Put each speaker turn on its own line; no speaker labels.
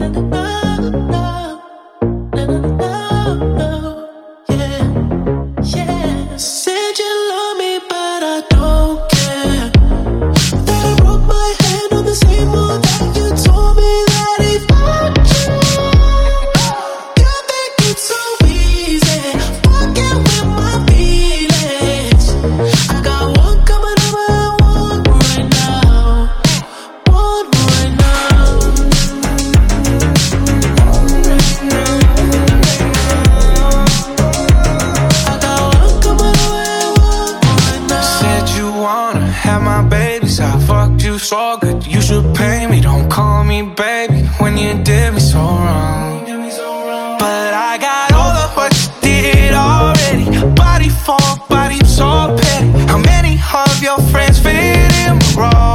Said you love me, but I don't care. That I broke my hand on the same one that you told me that he fucked you. You think it's so easy, fucking with my feelings. I got one coming over and one right now. One right now. I got one coming over and one right now.
Said you wanna have my babies, I fucked you so good, you should pay me. Don't call me baby when you did me so wrong. But I got all of what you did already. Body for body, I'm so petty. How many of your friends fit in my role?